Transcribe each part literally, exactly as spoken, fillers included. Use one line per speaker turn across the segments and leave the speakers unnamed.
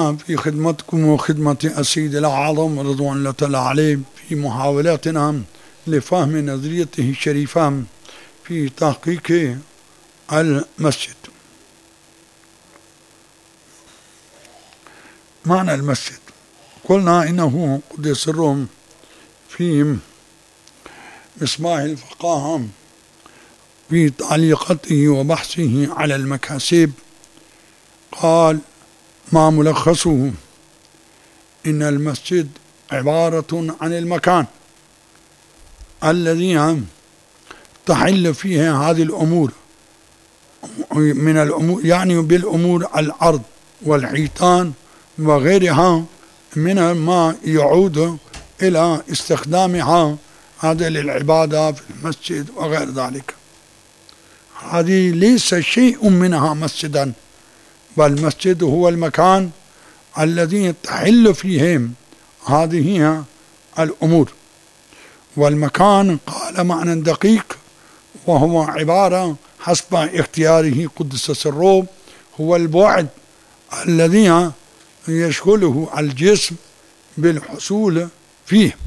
كنا في خدمتكم وخدمة السيد الأعظم رضوان الله تعالى عليه في محاولاتنا لفهم نظريته الشريفة في تحقيق المسجد. معنى المسجد قلنا إنه قدس سرهم في مصباح الفقاهة في تعليقته وبحثه على المكاسب قال: ما ملخصه إن المسجد عبارة عن المكان الذي تحل فيه هذه الأمور من الأمور، يعني بالأمور الأرض والحيطان وغيرها من ما يعود إلى استخدامها هذا للعبادة في المسجد وغير ذلك. هذه ليس شيء منها مسجدا، بل المسجد هو المكان الذي تحل فيه هذه الأمور. والمكان قال معنى دقيق، وهو عبارة حسب اختياره قدس سره هو البعد الذي يشغله الجسم بالحصول فيه.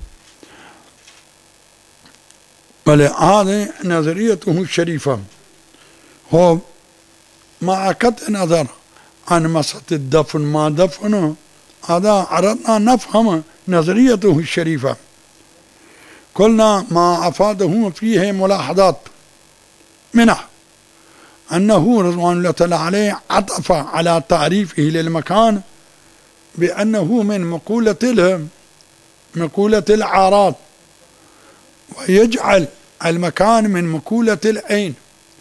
ولهذه نظريته الشريفة هو مع قطع نظر عن مسألة الدفن ما دفنه، هذا أردنا نفهم نظريته الشريفة. قلنا ما أفاده فيه ملاحظات، منها أنه رضوان الله تعالى عليه عطف على تعريفه للمكان بأنه من مقولة مقولة الأعراض، ويجعل المكان من مقولة العين،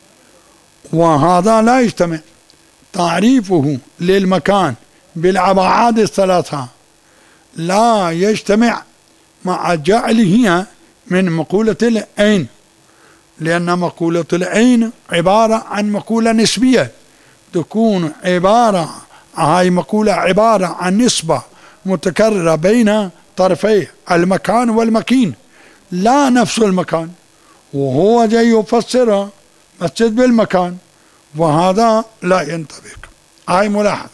وهذا لا يجتمع. تعريفه للمكان بالأبعاد الثلاثة لا يجتمع مع جعله من مقولة العين، لأن مقولة العين عبارة عن مقولة نسبية، تكون عبارة هاي مقولة عبارة عن نسبة متكررة بين طرفي المكان والمكين، لا نفس المكان، وهو جاي يفسر مسجد بالمكان، وهذا لا ينطبق. هاي ملاحظة.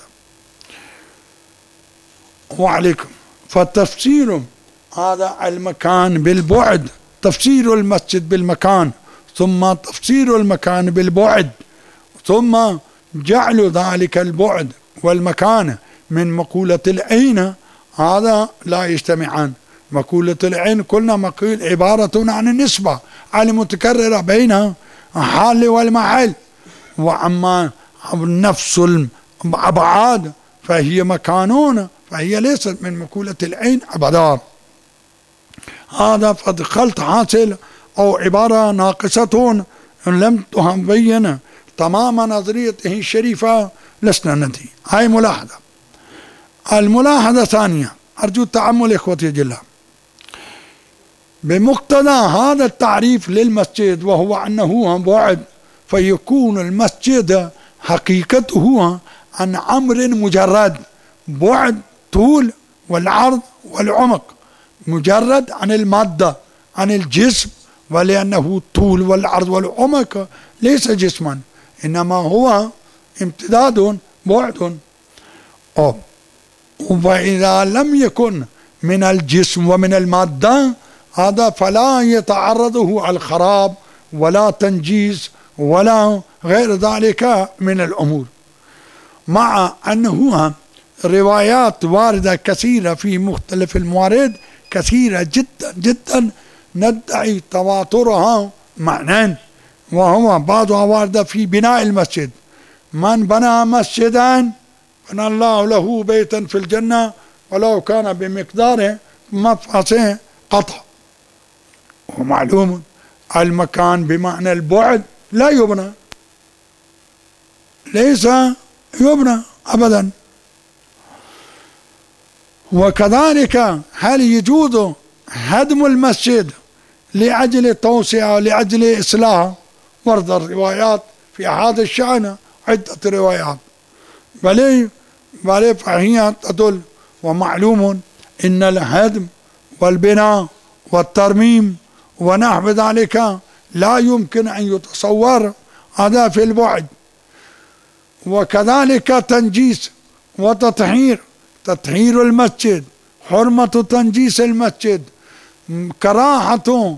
وعليكم فتفسير هذا المكان بالبعد، تفسير المسجد بالمكان، ثم تفسير المكان بالبعد، ثم جعل ذلك البعد والمكان من مقولة العين، هذا لا يجتمعان. مقولة العين قلنا مقول عبارة عن النسبة المتكررة بين الحال والمحل، وأما نفس الأبعاد فهي مكانون، فهي ليست من مقولة العين أبدا. هذا فدخلت حاصل أو عبارة ناقصة إن لم تبين تمام نظريته الشريفة لسنا ندري. هاي ملاحظة. الملاحظة الثانية أرجو التأمل إخوتي جل بمقتضى هذا التعريف للمسجد، وهو أنه بعد، فيكون المسجد حقيقته عن أمر مجرد، بعد طول والعرض والعمق، مجرد عن المادة عن الجسم، ولأنه طول والعرض والعمق ليس جسما، إنما هو امتداد بعد. وإذا لم يكن من الجسم ومن المادة هذا فلا يتعرضه الخراب ولا تنجيس ولا غير ذلك من الأمور، مع أنه روايات واردة كثيرة في مختلف الموارد كثيرة جدا جدا ندعي تواترها معنى، وهو بعضها واردة في بناء المسجد: من بنى مسجدا بنى الله له بيتا في الجنة ولو كان بمقدار مفعصه قطع. ومعلوم المكان بمعنى البعد لا يبنى، ليس يبنى أبدا. وكذلك هل يجوز هدم المسجد لأجل التوسعة ولأجل إصلاح؟ ورد الروايات في هذا الشأن عدة روايات، بل بل فهي تدل. ومعلوم إن الهدم والبناء والترميم ونحو ذلك لا يمكن أن يتصور هذا في البعد. وكذلك تنجيس وتطهير تطهير المسجد، حرمة تنجيس المسجد، كراهة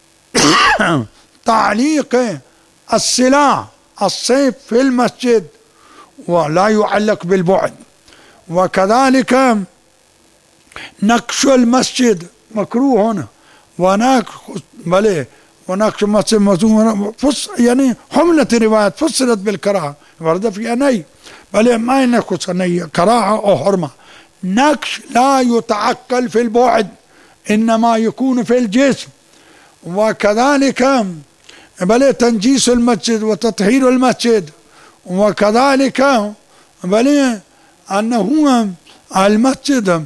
تعليق السلاح السيف في المسجد ولا يعلق بالبعد، وكذلك نقش المسجد مكروه هنا، ونقش بلى ونقش المسجد فص يعني حملة روايات فسرت بالكراهة، ورد في نهي بلى ما ينقص نهي كراهة أو حرمة. نقش لا يتعقل في البعد إنما يكون في الجسم، وكذلك بل تنجيس المسجد وتطهير المسجد، وكذلك بل أنه المسجد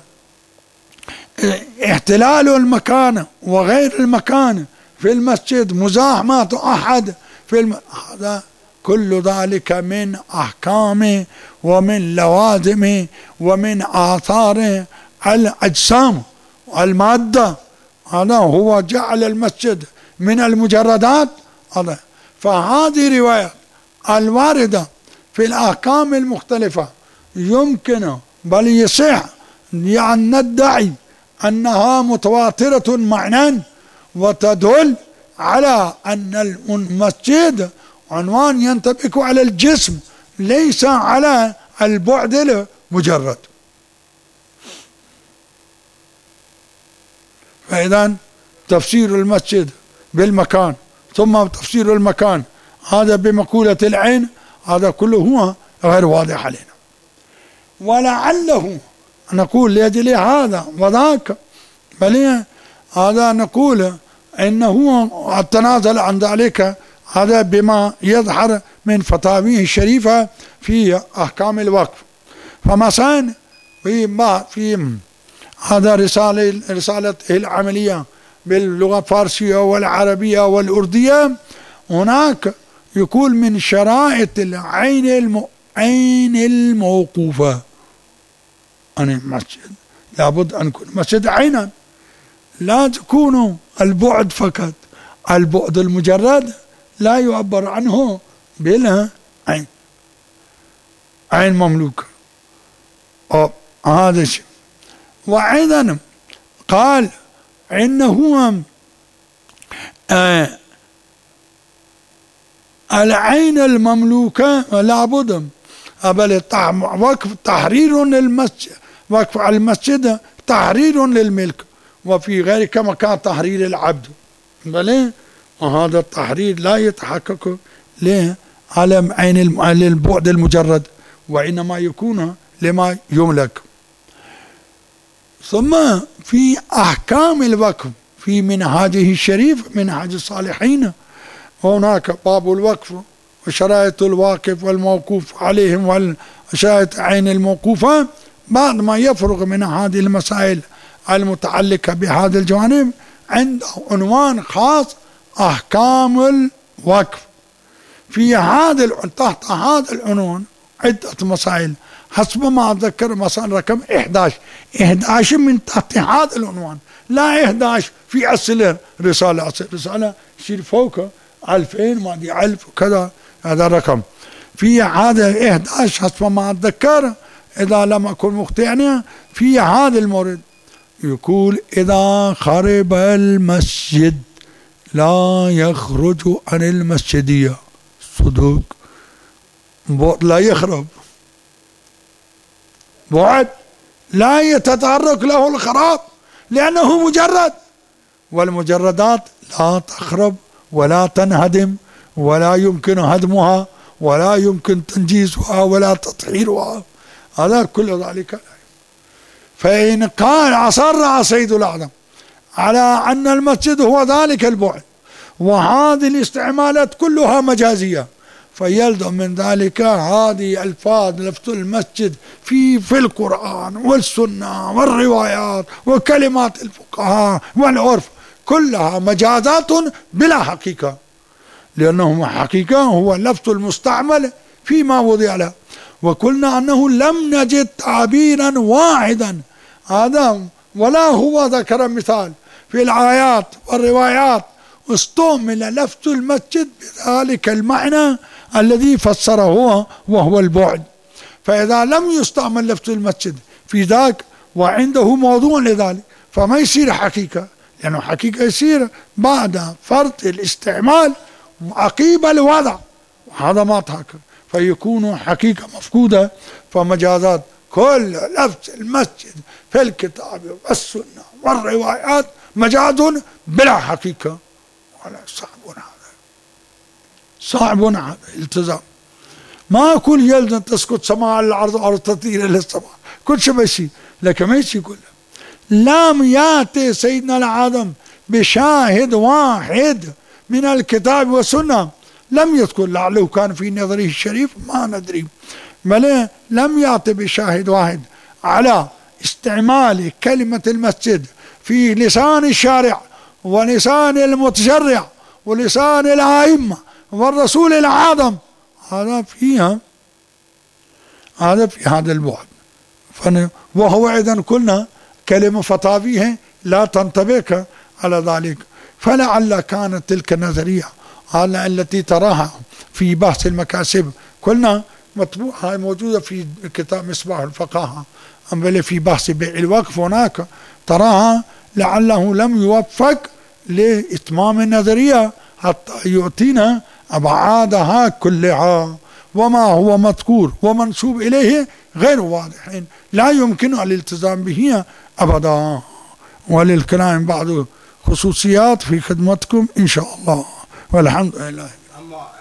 احتلال المكان وغير المكان في المسجد، مزاحمة أحد في الم... هذا كل ذلك من أحكام ومن لوازم ومن آثار الأجسام المادة. هذا هو جعل المسجد من المجردات. هذا فهذه رواية الواردة في الأحكام المختلفة يمكن بل يصح يعني ندعي أنها متواترة معنى، وتدل على أن المسجد عنوان ينطبق على الجسم ليس على البعد المجرد. فإذا تفسير المسجد بالمكان ثم تفسير المكان هذا بمقولة العين هذا كله هو غير واضح علينا، ولعله نقول لأجل هذا وذاك بل هذا نقول إنه التنازل عن ذلك هذا بما يظهر من فتاويه الشريفة في أحكام الوقف. فمثلا في في هذا رسالة رسالة العملية باللغة الفارسية والعربية والأردية هناك يقول من شرائط العين الم... عين الموقوفة أن المسجد لابد أن يكون مسجد عينا، لا تكون البعد فقط، البعد المجرد لا يعبر عنه بلا عين، عين مملوكة. هذا الشيء. وأيضا قال إنه آه العين المملوكة لابد بل وقف تحرير للمسجد، وقف على المسجد تحرير للملك، وفي غير كما كان تحرير العبد بل وهذا التحرير لا يتحقق له على عين البعد المجرد، وإنما يكون لما يملك. ثم في أحكام الوقف في منهاجه الشريف منهاج الصالحين هناك باب الوقف وشرائط الواقف والموقوف عليهم وشرائط عين الموقوفة. بعد ما يفرغ من هذه المسائل المتعلقة بهذا الجوانب عند عنوان خاص أحكام الوقف. في هذا تحت هذا العنوان عدة مسائل حسب ما أتذكر مثلا رقم إحدى عشر إحدى عشر من تحت هذا العنوان، لا إحدى عشر في أصل رسالة، أصل رسالة يصير فوق ألفين ما دي ألف وكذا هذا الرقم. في هذا إحدى عشر حسب ما أتذكر إذا لم أكن مخطئا في هذا المورد يقول إذا خرب المسجد لا يخرج عن المسجدية. صدق لا يخرب، بعد لا يتطرق له الخراب لأنه مجرد، والمجردات لا تخرب ولا تنهدم ولا يمكن هدمها ولا يمكن تنجيزها ولا تطهيرها، هذا كل ذلك. فإن قال أصر سيد الأعظم على أن المسجد هو ذلك البعد وهذه الاستعمالات كلها مجازية، فيلزم من ذلك هذه ألفاظ لفظ المسجد في في القرآن والسنة والروايات وكلمات الفقهاء والعرف كلها مجازات بلا حقيقة، لأنه حقيقة هو اللفظ المستعمل فيما وضع له. وقلنا أنه لم نجد تعبيرا واحدا هذا ولا هو ذكر مثال في الآيات والروايات استعمل لفظ المسجد بذلك المعنى الذي فسره هو وهو البعد. فإذا لم يستعمل لفظ المسجد في ذاك وعنده موضوع لذلك، فما يصير حقيقة، لأنه يعني حقيقة يصير بعد فرض الاستعمال عقيب الوضع، وهذا ما تحقق، فيكون حقيقة مفقودة. فمجازات كل لفظ المسجد في الكتاب والسنة والروايات مجاز بلا حقيقة، ولا صعب هذا، صعب هذا التزام. ما كل يلزم تسقط سماء الأرض أو تطير إلى السماء، كل شيء بيصير، لكن ما يصير كله. لم يأتي سيدنا العالم بشاهد واحد من الكتاب والسنة، لم يذكر، لعله كان في نظره الشريف ما ندري، بل لم يأتي بشاهد واحد على استعمال كلمة المسجد في لسان الشارع ولسان المتشرع ولسان الأئمة والرسول الأعظم. هذا فيها هذا في هذا البعد. وهو إذن كلنا كلمة فتاويه لا تنطبق على ذلك. فلعل كانت تلك النظرية على التي تراها في بحث المكاسب، قلنا مطبوعة موجودة في كتاب مصباح الفقاهة، أما في بحث بيع الوقف هناك تراها، لعله لم يوفق لإتمام النظرية حتى يعطينا أبعادها كلها، وما هو مذكور ومنسوب إليه غير واضح، لا يمكن الالتزام به أبدا. وللكلام بعض خصوصيات في خدمتكم إن شاء الله، والحمد لله.